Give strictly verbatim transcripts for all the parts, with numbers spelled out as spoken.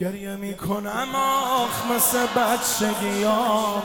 گریه میکنم آخ مثل بچگیام،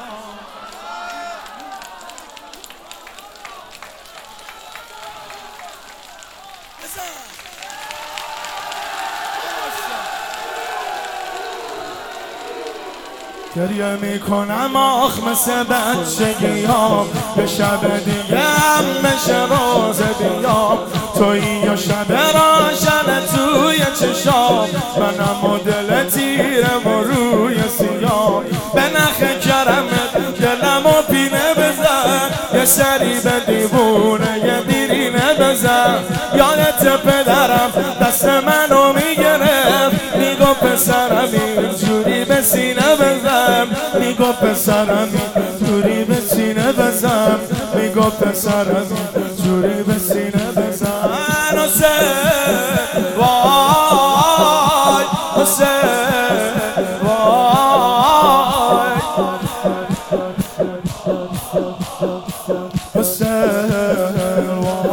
گریه میکنم آخ مثل بچگیام. به شب دیگه هم بشه روز بیام، تویی و شب راشن توی چشام، منم و دل تیرم و روی سیام. به نخ کرمت دلم و پینه بزن، یه سری به دیوونه یه دیرینه بزن. یادت پدرم دست منو میگرفت، میگو پسرم اینجوری به سینه بزن، میگو پسرم اینجوری به سینه بزن، میگو پسرم اینجوری به سینه بزن. حسین وای حسین وای حسین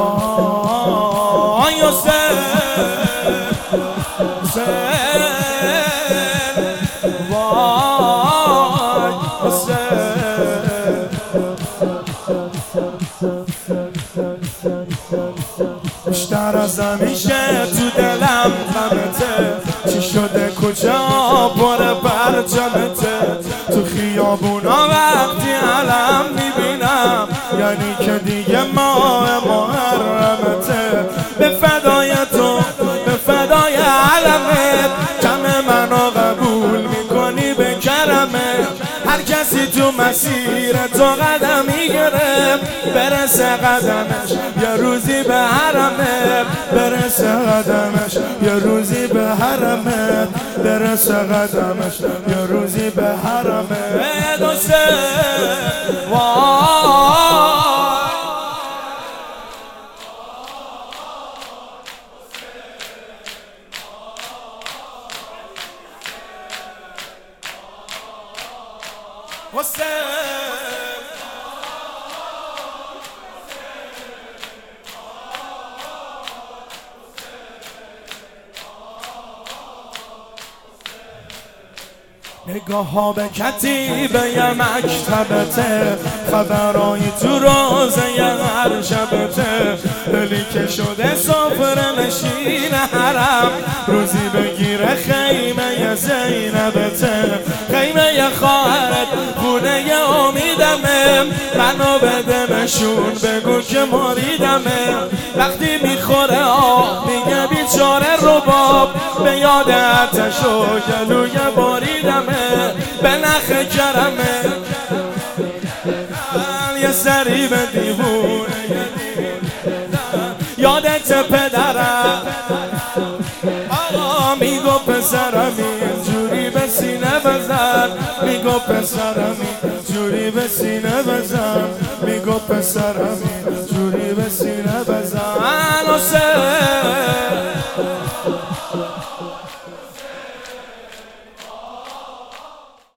وای حسین حسین وای حسین. بیشتر از همیشه تو دلم غمته، چی شده کجا پر پرچمته. تو خیابونا وقتی علم میبینم، یعنی که دیگه ماه محرمته. به فدای تو به فدای علمت، کم منو قبول میکنی به کرمت. هر کسی تو مسیر تو قدم میگیره، برسه قدمش یه روزی به حرمه، برسه قدمش یه روزی به حرمه، برسه قدمش یه روزی به حرمه. دوسته وای حسین نگاه ها به کتیبه یه مکتبته، خبرای تو روزه یه هر شبته. دلی که شده سفره نشین حرم، روزی بگیره خیمه یه زینبته. خیمه یه خواهرت خونه یه امیدمه، منو بده نشون بگو که مریدمه. وقتی میخوره آب میگه بیچاره رباب، به یاد آتش و گلوی باریدمه. به نخ کرمه یه سری به دیوونه، یادت پدرم آقا میگو پسرم اینجوری به سینه بزن، میگو پسرم اینجوری به سینه بزن، میگو پسرم اینجوری به سینه بزن.